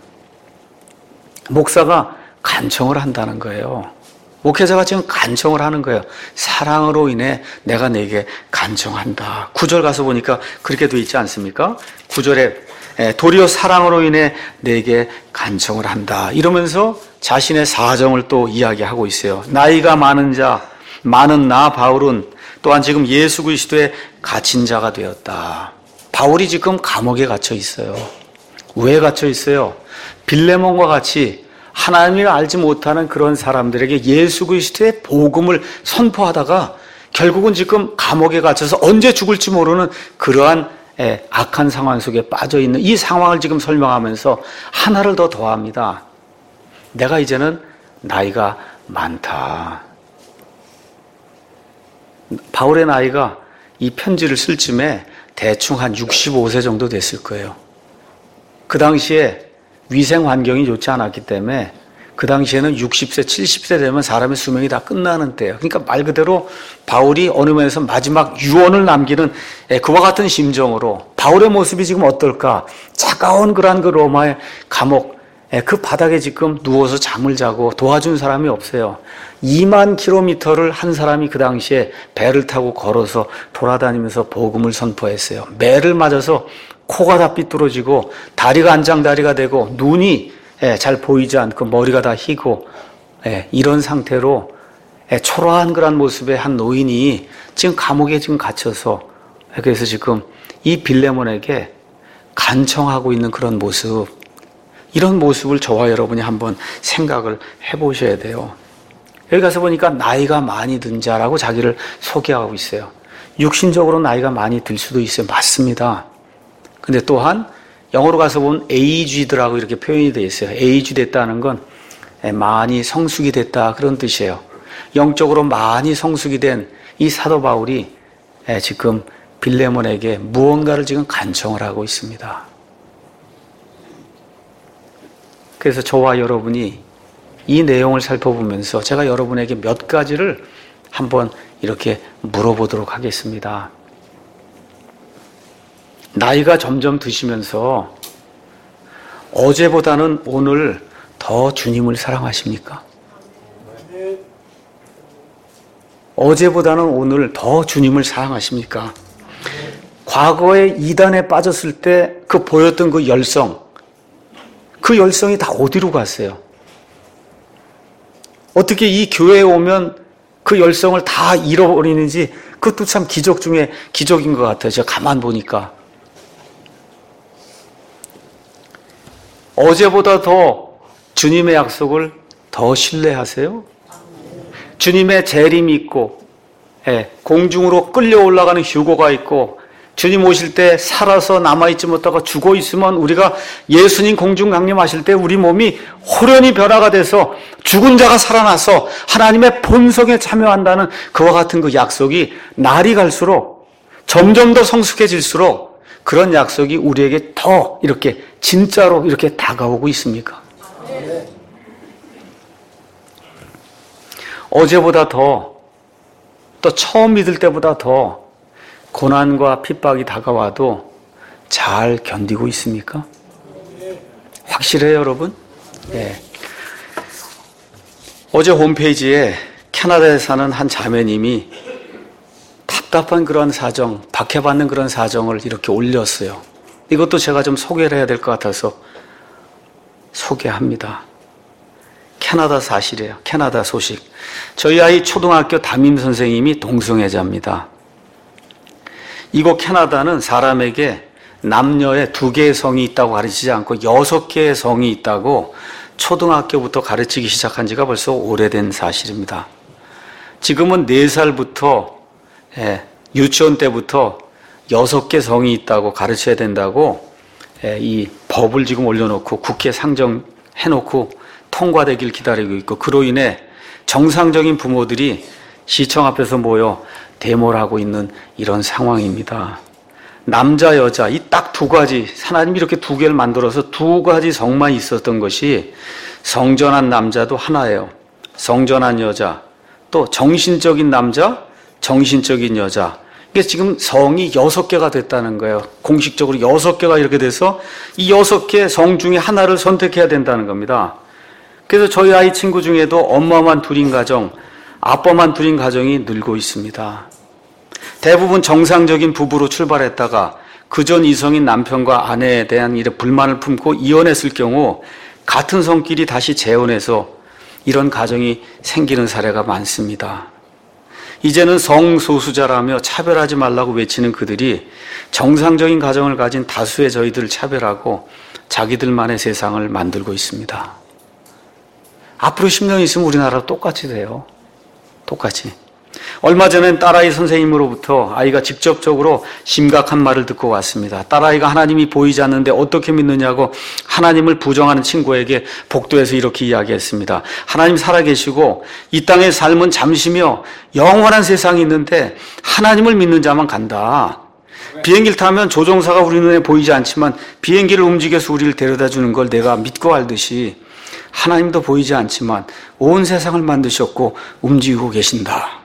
목사가 간청을 한다는 거예요. 목회자가 지금 간청을 하는 거예요. 사랑으로 인해 내가 네게 간청한다. 구 절 가서 보니까 그렇게 돼 있지 않습니까? 구 절에 도리어 사랑으로 인해 내게 간청을 한다. 이러면서 자신의 사정을 또 이야기하고 있어요. 나이가 많은 자, 많은 나 바울은 또한 지금 예수 그리스도의 갇힌 자가 되었다. 바울이 지금 감옥에 갇혀 있어요. 왜 갇혀 있어요? 빌레몬과 같이 하나님을 알지 못하는 그런 사람들에게 예수 그리스도의 복음을 선포하다가 결국은 지금 감옥에 갇혀서 언제 죽을지 모르는 그러한 악한 상황 속에 빠져 있는 이 상황을 지금 설명하면서 하나를 더 더합니다. 내가 이제는 나이가 많다. 바울의 나이가 이 편지를 쓸 쯤에 대충 한 육십오 세 정도 됐을 거예요. 그 당시에 위생 환경이 좋지 않았기 때문에 그 당시에는 육십 세, 칠십 세 되면 사람의 수명이 다 끝나는 때예요. 그러니까 말 그대로 바울이 어느 면에서 마지막 유언을 남기는 그와 같은 심정으로 바울의 모습이 지금 어떨까? 차가운 그런 그 로마의 감옥, 그 바닥에 지금 누워서 잠을 자고 도와준 사람이 없어요. 이만 킬로미터를 한 사람이 그 당시에 배를 타고 걸어서 돌아다니면서 복음을 선포했어요. 매를 맞아서 코가 다 삐뚤어지고 다리가 안장다리가 되고 눈이 예, 잘 보이지 않고 머리가 다 희고 예, 이런 상태로 예, 초라한 그런 모습의 한 노인이 지금 감옥에 지금 갇혀서 예, 그래서 지금 이 빌레몬에게 간청하고 있는 그런 모습, 이런 모습을 저와 여러분이 한번 생각을 해보셔야 돼요. 여기 가서 보니까 나이가 많이 든 자라고 자기를 소개하고 있어요. 육신적으로 나이가 많이 들 수도 있어요. 맞습니다. 근데 또한 영어로 가서 보면 aged라고 이렇게 표현이 되어 있어요. age 됐다는 건 많이 성숙이 됐다 그런 뜻이에요. 영적으로 많이 성숙이 된 이 사도 바울이 지금 빌레몬에게 무언가를 지금 간청을 하고 있습니다. 그래서 저와 여러분이 이 내용을 살펴보면서 제가 여러분에게 몇 가지를 한번 이렇게 물어보도록 하겠습니다. 나이가 점점 드시면서 어제보다는 오늘 더 주님을 사랑하십니까? 어제보다는 오늘 더 주님을 사랑하십니까? 과거에 이단에 빠졌을 때 그 보였던 그 열성, 그 열성이 다 어디로 갔어요? 어떻게 이 교회에 오면 그 열성을 다 잃어버리는지 그것도 참 기적 중에 기적인 것 같아요. 제가 가만 보니까. 어제보다 더 주님의 약속을 더 신뢰하세요? 주님의 재림이 있고 예, 공중으로 끌려 올라가는 휴거가 있고 주님 오실 때 살아서 남아있지 못하고 죽어 있으면 우리가 예수님 공중 강림하실 때 우리 몸이 호련히 변화가 돼서 죽은 자가 살아나서 하나님의 본성에 참여한다는 그와 같은 그 약속이 날이 갈수록 점점 더 성숙해질수록 그런 약속이 우리에게 더 이렇게 진짜로 이렇게 다가오고 있습니까? 어제보다 더, 또 처음 믿을 때보다 더 고난과 핍박이 다가와도 잘 견디고 있습니까? 확실해요, 여러분? 네. 어제 홈페이지에 캐나다에 사는 한 자매님이 답답한 그런 사정, 박해받는 그런 사정을 이렇게 올렸어요. 이것도 제가 좀 소개를 해야 될 것 같아서 소개합니다. 캐나다 사실이에요. 캐나다 소식. 저희 아이 초등학교 담임 선생님이 동성애자입니다. 이곳 캐나다는 사람에게 남녀의 두 개의 성이 있다고 가르치지 않고 여섯 개의 성이 있다고 초등학교부터 가르치기 시작한 지가 벌써 오래된 사실입니다. 지금은 네 살부터 예, 유치원 때부터 여섯 개 성이 있다고 가르쳐야 된다고 예, 이 법을 지금 올려놓고 국회 상정해놓고 통과되길 기다리고 있고 그로 인해 정상적인 부모들이 시청 앞에서 모여 데모를 하고 있는 이런 상황입니다. 남자, 여자 이 딱 두 가지, 하나님이 이렇게 두 개를 만들어서 두 가지 성만 있었던 것이 성전한 남자도 하나예요. 성전한 여자, 또 정신적인 남자, 정신적인 여자. 이게 지금 성이 여섯 개가 됐다는 거예요. 공식적으로 여섯 개가 이렇게 돼서 이 여섯 개 성 중에 하나를 선택해야 된다는 겁니다. 그래서 저희 아이 친구 중에도 엄마만 둘인 가정, 아빠만 둘인 가정이 늘고 있습니다. 대부분 정상적인 부부로 출발했다가 그전 이성인 남편과 아내에 대한 일에 불만을 품고 이혼했을 경우 같은 성끼리 다시 재혼해서 이런 가정이 생기는 사례가 많습니다. 이제는 성소수자라며 차별하지 말라고 외치는 그들이 정상적인 가정을 가진 다수의 저희들을 차별하고 자기들만의 세상을 만들고 있습니다. 앞으로 십 년 있으면 우리나라도 똑같이 돼요. 똑같이. 얼마 전엔 딸아이 선생님으로부터 아이가 직접적으로 심각한 말을 듣고 왔습니다. 딸아이가 하나님이 보이지 않는데 어떻게 믿느냐고 하나님을 부정하는 친구에게 복도에서 이렇게 이야기했습니다. 하나님 살아계시고 이 땅의 삶은 잠시며 영원한 세상이 있는데 하나님을 믿는 자만 간다. 비행기를 타면 조종사가 우리 눈에 보이지 않지만 비행기를 움직여서 우리를 데려다 주는 걸 내가 믿고 알듯이 하나님도 보이지 않지만 온 세상을 만드셨고 움직이고 계신다.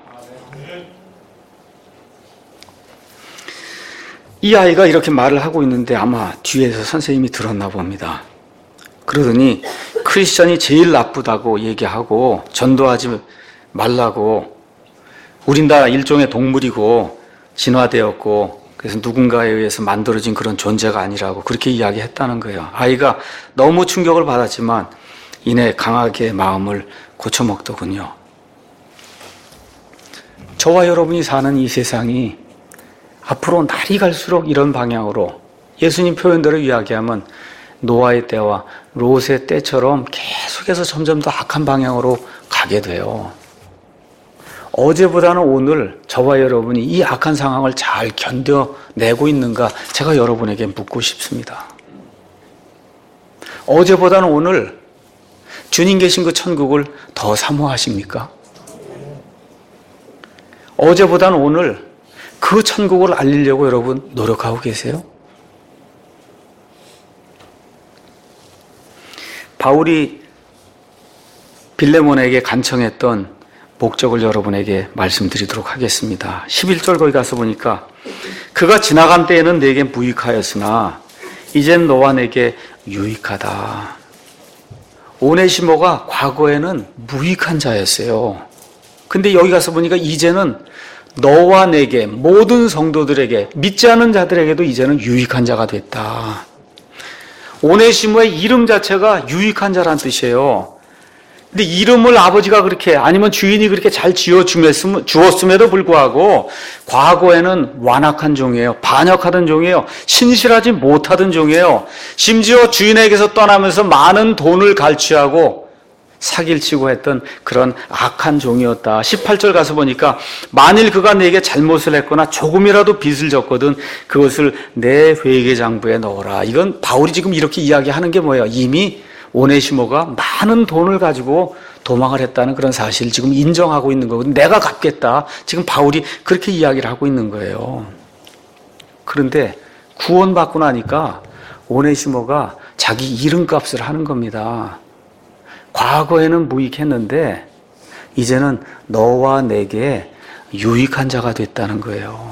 이 아이가 이렇게 말을 하고 있는데 아마 뒤에서 선생님이 들었나 봅니다. 그러더니 크리스천이 제일 나쁘다고 얘기하고 전도하지 말라고 우린 다 일종의 동물이고 진화되었고 그래서 누군가에 의해서 만들어진 그런 존재가 아니라고 그렇게 이야기했다는 거예요. 아이가 너무 충격을 받았지만 이내 강하게 마음을 고쳐먹더군요. 저와 여러분이 사는 이 세상이 앞으로 날이 갈수록 이런 방향으로 예수님 표현대로 이야기하면 노아의 때와 롯의 때처럼 계속해서 점점 더 악한 방향으로 가게 돼요. 어제보다는 오늘 저와 여러분이 이 악한 상황을 잘 견뎌내고 있는가 제가 여러분에게 묻고 싶습니다. 어제보다는 오늘 주님 계신 그 천국을 더 사모하십니까? 어제보다는 오늘 그 천국을 알리려고 여러분 노력하고 계세요? 바울이 빌레몬에게 간청했던 목적을 여러분에게 말씀드리도록 하겠습니다. 십일 절 거기 가서 보니까 그가 지나간 때에는 내게 무익하였으나 이젠 너와 내게 유익하다. 오네시모가 과거에는 무익한 자였어요. 근데 여기 가서 보니까 이제는 너와 내게, 모든 성도들에게, 믿지 않은 자들에게도 이제는 유익한 자가 됐다. 오네시모의 이름 자체가 유익한 자란 뜻이에요. 근데 이름을 아버지가 그렇게, 아니면 주인이 그렇게 잘 지어주었음에도 불구하고 과거에는 완악한 종이에요. 반역하던 종이에요. 신실하지 못하던 종이에요. 심지어 주인에게서 떠나면서 많은 돈을 갈취하고 사기를 치고 했던 그런 악한 종이었다. 십팔 절 가서 보니까 만일 그가 내게 잘못을 했거나 조금이라도 빚을 졌거든 그것을 내 회계장부에 넣어라. 이건 바울이 지금 이렇게 이야기하는 게 뭐예요? 이미 오네시모가 많은 돈을 가지고 도망을 했다는 그런 사실을 지금 인정하고 있는 거거든요. 내가 갚겠다. 지금 바울이 그렇게 이야기를 하고 있는 거예요. 그런데 구원받고 나니까 오네시모가 자기 이름값을 하는 겁니다. 과거에는 무익했는데 이제는 너와 내게 유익한 자가 됐다는 거예요.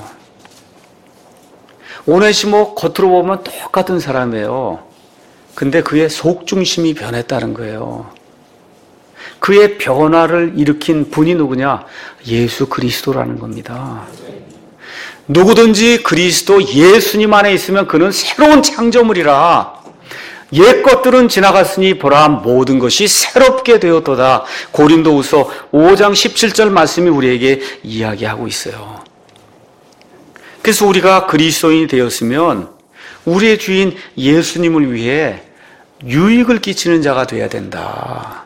오네시모 겉으로 보면 똑같은 사람이에요. 근데 그의 속중심이 변했다는 거예요. 그의 변화를 일으킨 분이 누구냐? 예수 그리스도라는 겁니다. 누구든지 그리스도 예수님 안에 있으면 그는 새로운 창조물이라. 옛 것들은 지나갔으니 보라 모든 것이 새롭게 되었도다. 고린도후서 오 장 십칠 절 말씀이 우리에게 이야기하고 있어요. 그래서 우리가 그리스도인이 되었으면 우리의 주인 예수님을 위해 유익을 끼치는 자가 되어야 된다.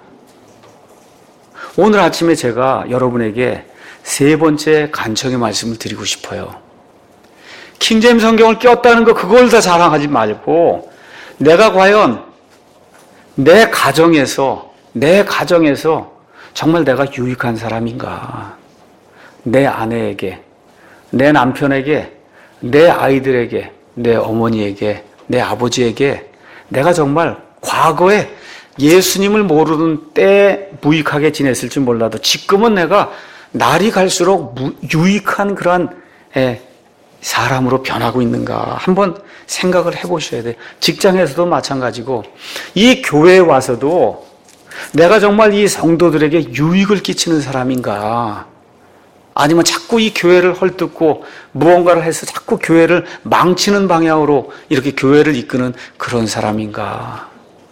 오늘 아침에 제가 여러분에게 세 번째 간청의 말씀을 드리고 싶어요. 킹제임스 성경을 꼈다는 거 그걸 다 자랑하지 말고 내가 과연 내 가정에서 내 가정에서 정말 내가 유익한 사람인가? 내 아내에게, 내 남편에게, 내 아이들에게, 내 어머니에게, 내 아버지에게 내가 정말 과거에 예수님을 모르는 때 무익하게 지냈을지 몰라도 지금은 내가 날이 갈수록 유익한 그런 사람으로 변하고 있는가 한번 생각을 해보셔야 돼요. 직장에서도 마찬가지고 이 교회에 와서도 내가 정말 이 성도들에게 유익을 끼치는 사람인가, 아니면 자꾸 이 교회를 헐뜯고 무언가를 해서 자꾸 교회를 망치는 방향으로 이렇게 교회를 이끄는 그런 사람인가.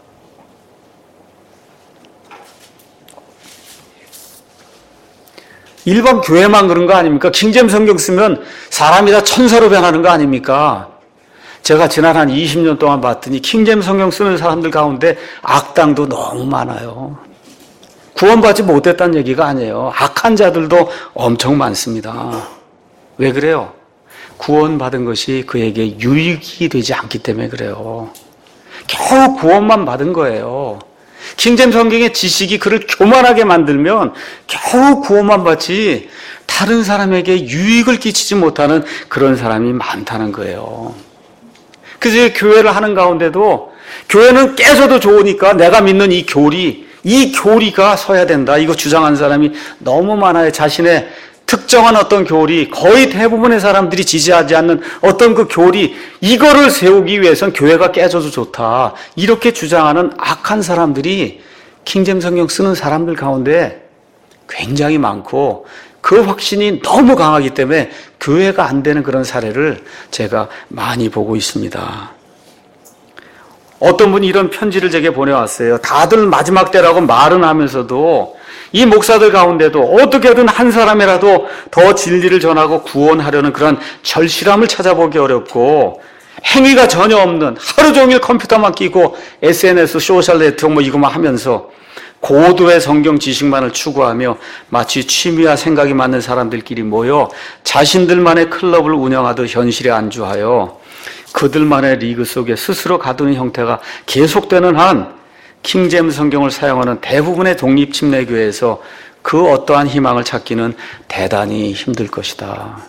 일반 교회만 그런 거 아닙니까? 킹제임스 성경 쓰면 사람이 다 천사로 변하는 거 아닙니까? 제가 지난 한 이십 년 동안 봤더니 킹제임스 성경 쓰는 사람들 가운데 악당도 너무 많아요. 구원받지 못했다는 얘기가 아니에요. 악한 자들도 엄청 많습니다. 왜 그래요? 구원받은 것이 그에게 유익이 되지 않기 때문에 그래요. 겨우 구원만 받은 거예요. 킹제임스 성경의 지식이 그를 교만하게 만들면 겨우 구원만 받지 다른 사람에게 유익을 끼치지 못하는 그런 사람이 많다는 거예요. 그래서 교회를 하는 가운데도 교회는 깨져도 좋으니까 내가 믿는 이 교리, 이 교리가 서야 된다. 이거 주장하는 사람이 너무 많아요. 자신의 특정한 어떤 교리, 거의 대부분의 사람들이 지지하지 않는 어떤 그 교리, 이거를 세우기 위해선 교회가 깨져도 좋다. 이렇게 주장하는 악한 사람들이 킹제임스 성경 쓰는 사람들 가운데 굉장히 많고 그 확신이 너무 강하기 때문에 교회가 안 되는 그런 사례를 제가 많이 보고 있습니다. 어떤 분이 이런 편지를 제게 보내왔어요. 다들 마지막 때라고 말은 하면서도 이 목사들 가운데도 어떻게든 한 사람이라도 더 진리를 전하고 구원하려는 그런 절실함을 찾아보기 어렵고 행위가 전혀 없는 하루 종일 컴퓨터만 끼고 에스엔에스, 소셜 네트워크 뭐 이거만 하면서 고도의 성경 지식만을 추구하며 마치 취미와 생각이 맞는 사람들끼리 모여 자신들만의 클럽을 운영하듯 현실에 안주하여 그들만의 리그 속에 스스로 가두는 형태가 계속되는 한 킹제임스 성경을 사용하는 대부분의 독립침례교회에서 그 어떠한 희망을 찾기는 대단히 힘들 것이다.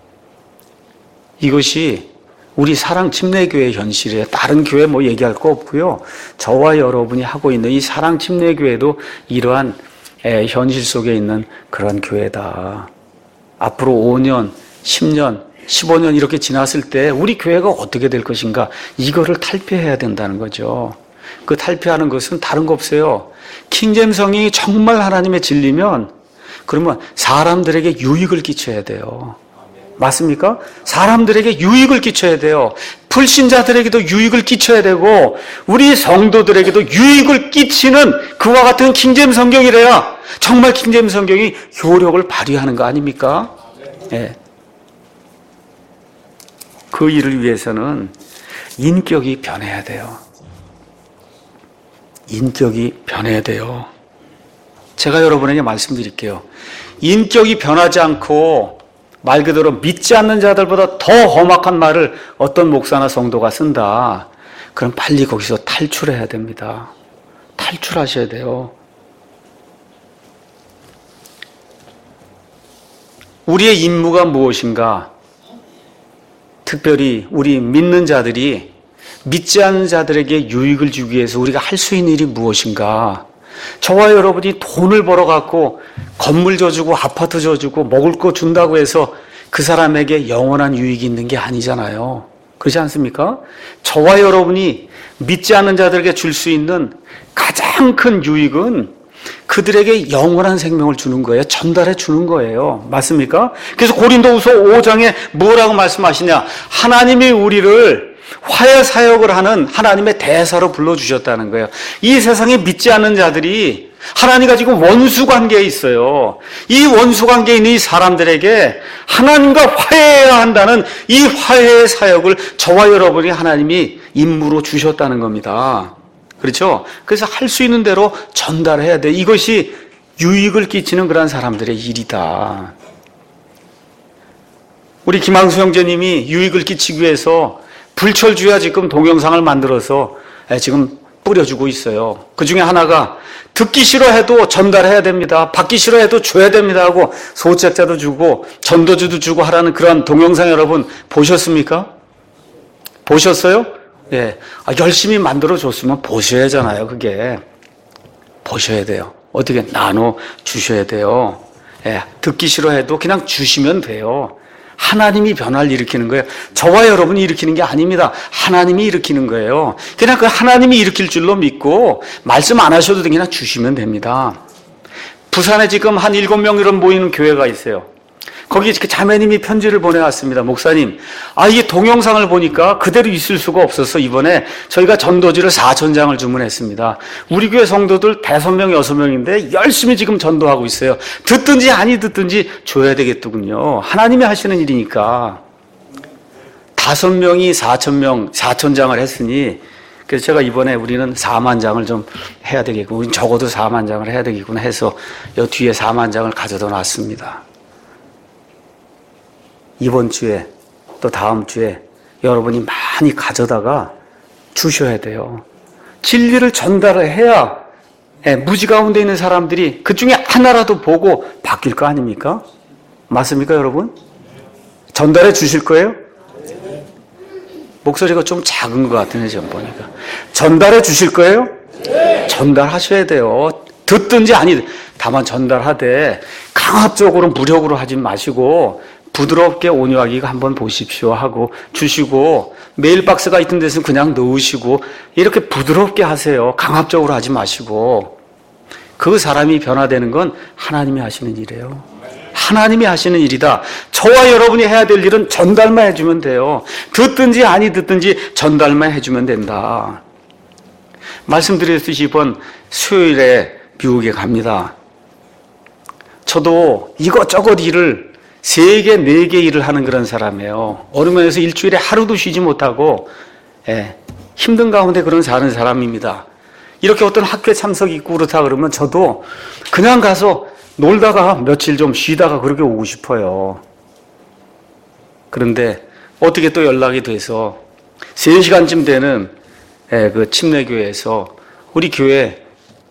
이것이 우리 사랑침례교회의 현실이에요. 다른 교회 뭐 얘기할 거 없고요. 저와 여러분이 하고 있는 이 사랑침례교회도 이러한 현실 속에 있는 그런 교회다. 앞으로 오 년, 십 년, 십오 년 이렇게 지났을 때 우리 교회가 어떻게 될 것인가, 이거를 탈피해야 된다는 거죠. 그 탈피하는 것은 다른 거 없어요. 킹제임스 성경이 정말 하나님의 진리면 그러면 사람들에게 유익을 끼쳐야 돼요. 맞습니까? 사람들에게 유익을 끼쳐야 돼요. 불신자들에게도 유익을 끼쳐야 되고 우리 성도들에게도 유익을 끼치는 그와 같은 킹제임스 성경이래야 정말 킹제임스 성경이 효력을 발휘하는 거 아닙니까? 네. 그 일을 위해서는 인격이 변해야 돼요. 인격이 변해야 돼요. 제가 여러분에게 말씀드릴게요. 인격이 변하지 않고 말 그대로 믿지 않는 자들보다 더 험악한 말을 어떤 목사나 성도가 쓴다. 그럼 빨리 거기서 탈출해야 됩니다. 탈출하셔야 돼요. 우리의 임무가 무엇인가? 특별히 우리 믿는 자들이 믿지 않는 자들에게 유익을 주기 위해서 우리가 할 수 있는 일이 무엇인가? 저와 여러분이 돈을 벌어갖고 건물 줘주고 아파트 줘주고 먹을 거 준다고 해서 그 사람에게 영원한 유익이 있는 게 아니잖아요. 그렇지 않습니까? 저와 여러분이 믿지 않는 자들에게 줄 수 있는 가장 큰 유익은 그들에게 영원한 생명을 주는 거예요. 전달해 주는 거예요. 맞습니까? 그래서 고린도후서 오 장에 뭐라고 말씀하시냐? 하나님이 우리를 화해 사역을 하는 하나님의 대사로 불러주셨다는 거예요. 이 세상에 믿지 않는 자들이 하나님과 지금 원수 관계에 있어요. 이 원수 관계에 있는 이 사람들에게 하나님과 화해해야 한다는 이 화해의 사역을 저와 여러분이 하나님이 임무로 주셨다는 겁니다. 그렇죠? 그래서 할 수 있는 대로 전달해야 돼. 이것이 유익을 끼치는 그런 사람들의 일이다. 우리 김항수 형제님이 유익을 끼치기 위해서 불철주야 지금 동영상을 만들어서 지금 뿌려주고 있어요. 그 중에 하나가 듣기 싫어해도 전달해야 됩니다. 받기 싫어해도 줘야 됩니다 하고 소책자도 주고 전도주도 주고 하라는 그런 동영상 여러분 보셨습니까? 보셨어요? 예. 아, 열심히 만들어줬으면 보셔야 하잖아요, 그게. 보셔야 돼요. 어떻게 나눠 주셔야 돼요. 예. 듣기 싫어해도 그냥 주시면 돼요. 하나님이 변화를 일으키는 거예요. 저와 여러분이 일으키는 게 아닙니다. 하나님이 일으키는 거예요. 그냥 그 하나님이 일으킬 줄로 믿고 말씀 안 하셔도 그냥 주시면 됩니다. 부산에 지금 한 일곱 명 이런 모이는 교회가 있어요. 거기 자매님이 편지를 보내왔습니다. 목사님, 아, 이게 동영상을 보니까 그대로 있을 수가 없어서 이번에 저희가 전도지를 사천 장을 주문했습니다. 우리 교회 성도들 다섯 명, 여섯 명인데 열심히 지금 전도하고 있어요. 듣든지 아니 듣든지 줘야 되겠더군요. 하나님이 하시는 일이니까. 다섯 명이 사천 명, 사천 장을 했으니 그래서 제가 이번에 우리는 사만 장을 좀 해야 되겠고, 우린 적어도 사만 장을 해야 되겠구나 해서 여 뒤에 사만 장을 가져다 놨습니다. 이번 주에 또 다음 주에 여러분이 많이 가져다가 주셔야 돼요. 진리를 전달을 해야 무지 가운데 있는 사람들이 그 중에 하나라도 보고 바뀔 거 아닙니까? 맞습니까, 여러분? 전달해 주실 거예요? 목소리가 좀 작은 것 같으네, 지금 보니까. 전달해 주실 거예요? 전달하셔야 돼요. 듣든지 아니든 다만 전달하되 강압적으로 무력으로 하지 마시고 부드럽게 온유하게 한번 보십시오 하고 주시고, 메일 박스가 있던 데서는 그냥 넣으시고 이렇게 부드럽게 하세요. 강압적으로 하지 마시고. 그 사람이 변화되는 건 하나님이 하시는 일이에요. 하나님이 하시는 일이다. 저와 여러분이 해야 될 일은 전달만 해주면 돼요. 듣든지 아니 듣든지 전달만 해주면 된다. 말씀드렸듯이 이번 수요일에 미국에 갑니다. 저도 이것저것 일을 세 개, 네 개 일을 하는 그런 사람이에요. 어느 면에서 일주일에 하루도 쉬지 못하고 예, 힘든 가운데 그런 사는 사람입니다. 이렇게 어떤 학교에 참석이 있고 그렇다 그러면 저도 그냥 가서 놀다가 며칠 좀 쉬다가 그렇게 오고 싶어요. 그런데 어떻게 또 연락이 돼서 세 시간쯤 되는 예, 그 침례교회에서 우리 교회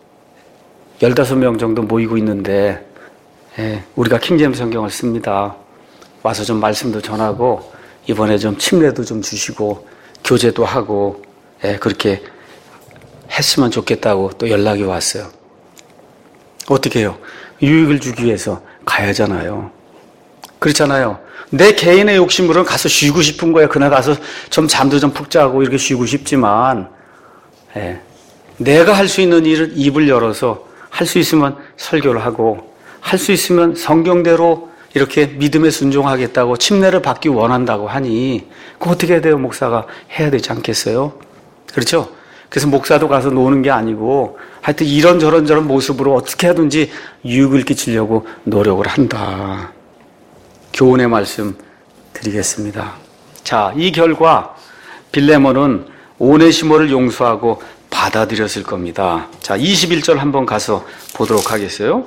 열다섯 명 정도 모이고 있는데 예, 우리가 킹제임스 성경을 씁니다. 와서 좀 말씀도 전하고 이번에 좀 침례도 좀 주시고 교제도 하고 예, 그렇게 했으면 좋겠다고 또 연락이 왔어요. 어떻게 해요? 유익을 주기 위해서 가야잖아요. 그렇잖아요. 내 개인의 욕심으로는 가서 쉬고 싶은 거야. 그날 가서 좀 잠도 좀 푹 자고 이렇게 쉬고 싶지만 예, 내가 할 수 있는 일을 입을 열어서 할 수 있으면 설교를 하고 할 수 있으면 성경대로 이렇게 믿음에 순종하겠다고 침례를 받기 원한다고 하니 그거 어떻게 해야 돼요? 목사가 해야 되지 않겠어요? 그렇죠? 그래서 목사도 가서 노는 게 아니고 하여튼 이런저런 저런 모습으로 어떻게 하든지 유익을 끼치려고 노력을 한다. 교훈의 말씀 드리겠습니다. 자, 이 결과 빌레몬은 오네시모를 용서하고 받아들였을 겁니다. 자, 이십일 절 한번 가서 보도록 하겠어요.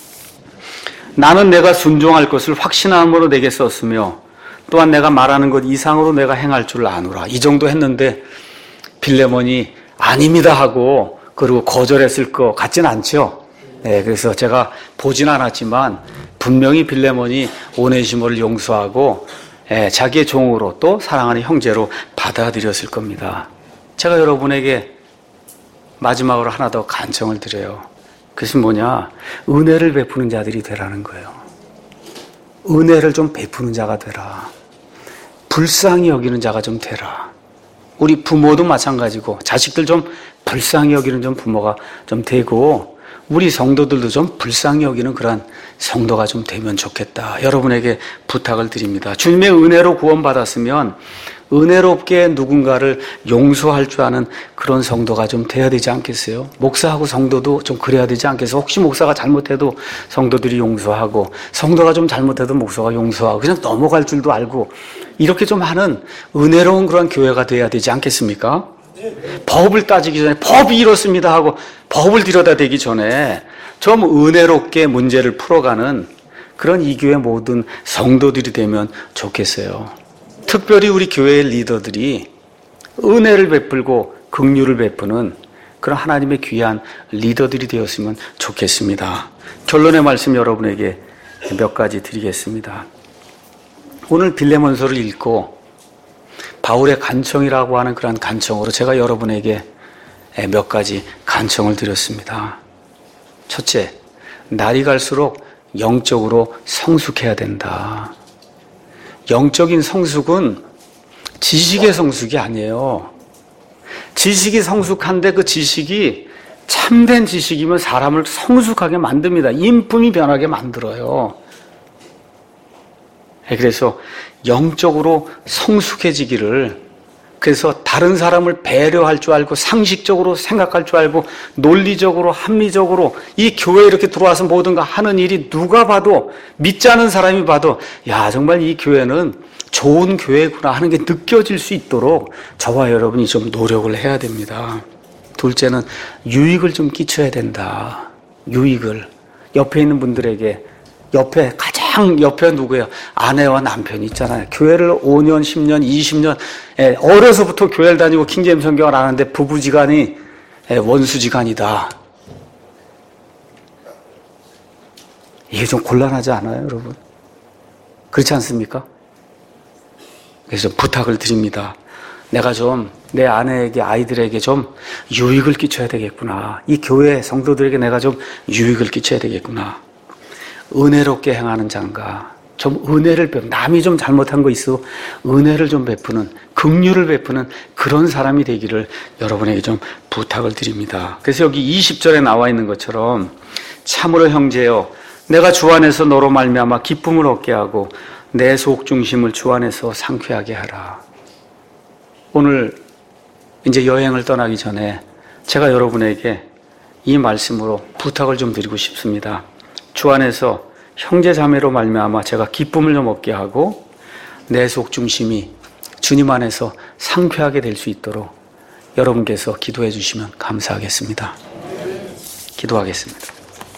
나는 내가 순종할 것을 확신함으로 내게 썼으며 또한 내가 말하는 것 이상으로 내가 행할 줄 아노라. 이 정도 했는데 빌레몬이 아닙니다 하고 그리고 거절했을 것 같진 않죠. 네, 그래서 제가 보진 않았지만 분명히 빌레몬이 오네시모를 용서하고 예, 자기의 종으로 또 사랑하는 형제로 받아들였을 겁니다. 제가 여러분에게 마지막으로 하나 더 간청을 드려요. 그것은 뭐냐? 은혜를 베푸는 자들이 되라는 거예요. 은혜를 좀 베푸는 자가 되라. 불쌍히 여기는 자가 좀 되라. 우리 부모도 마찬가지고 자식들 좀 불쌍히 여기는 좀 부모가 좀 되고 우리 성도들도 좀 불쌍히 여기는 그런 성도가 좀 되면 좋겠다. 여러분에게 부탁을 드립니다. 주님의 은혜로 구원받았으면 은혜롭게 누군가를 용서할 줄 아는 그런 성도가 좀 돼야 되지 않겠어요? 목사하고 성도도 좀 그래야 되지 않겠어요? 혹시 목사가 잘못해도 성도들이 용서하고 성도가 좀 잘못해도 목사가 용서하고 그냥 넘어갈 줄도 알고 이렇게 좀 하는 은혜로운 그런 교회가 돼야 되지 않겠습니까? 법을 따지기 전에 법이 이렇습니다 하고 법을 들여다대기 전에 좀 은혜롭게 문제를 풀어가는 그런 이 교회 모든 성도들이 되면 좋겠어요. 특별히 우리 교회의 리더들이 은혜를 베풀고 긍휼을 베푸는 그런 하나님의 귀한 리더들이 되었으면 좋겠습니다. 결론의 말씀 여러분에게 몇 가지 드리겠습니다. 오늘 빌레몬서를 읽고 바울의 간청이라고 하는 그런 간청으로 제가 여러분에게 몇 가지 간청을 드렸습니다. 첫째, 날이 갈수록 영적으로 성숙해야 된다. 영적인 성숙은 지식의 성숙이 아니에요. 지식이 성숙한데 그 지식이 참된 지식이면 사람을 성숙하게 만듭니다. 인품이 변하게 만들어요. 그래서 영적으로 성숙해지기를, 그래서 다른 사람을 배려할 줄 알고 상식적으로 생각할 줄 알고 논리적으로 합리적으로 이 교회에 이렇게 들어와서 뭐든가 하는 일이 누가 봐도, 믿지 않은 사람이 봐도 야 정말 이 교회는 좋은 교회구나 하는 게 느껴질 수 있도록 저와 여러분이 좀 노력을 해야 됩니다. 둘째는 유익을 좀 끼쳐야 된다. 유익을. 옆에 있는 분들에게, 옆에 가장 옆에 누구예요? 아내와 남편이 있잖아요. 교회를 오 년, 십 년, 이십 년 어려서부터 교회를 다니고 킹제임스 성경을 아는데 부부지간이 원수지간이다. 이게 좀 곤란하지 않아요, 여러분? 그렇지 않습니까? 그래서 부탁을 드립니다. 내가 좀 내 아내에게, 아이들에게 좀 유익을 끼쳐야 되겠구나. 이 교회 성도들에게 내가 좀 유익을 끼쳐야 되겠구나. 은혜롭게 행하는 자인가, 좀 은혜를 베푸는, 남이 좀 잘못한 거 있어 은혜를 좀 베푸는, 긍휼을 베푸는 그런 사람이 되기를 여러분에게 좀 부탁을 드립니다. 그래서 여기 이십 절에 나와 있는 것처럼 참으로 형제여 내가 주 안에서 너로 말미암아 기쁨을 얻게 하고 내 속 중심을 주 안에서 상쾌하게 하라. 오늘 이제 여행을 떠나기 전에 제가 여러분에게 이 말씀으로 부탁을 좀 드리고 싶습니다. 주 안에서 형제 자매로 말미암아 제가 기쁨을 좀 얻게 하고 내 속 중심이 주님 안에서 상쾌하게 될 수 있도록 여러분께서 기도해 주시면 감사하겠습니다. 기도하겠습니다.